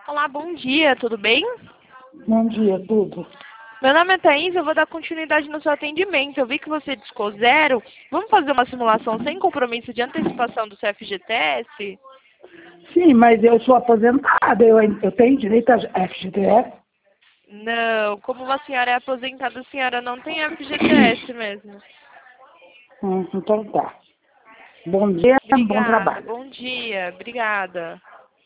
Olá, bom dia, tudo bem? Bom dia, tudo. Meu nome é Thaís, eu vou dar continuidade no seu atendimento. Eu vi que você discou zero. Vamos fazer uma simulação sem compromisso de antecipação do seu FGTS? Sim, mas eu sou aposentada, eu tenho direito a FGTS? Não, como a senhora é aposentada, a senhora não tem FGTS mesmo. Então tá. Bom dia, bom Obrigada, trabalho. bom dia, obrigada.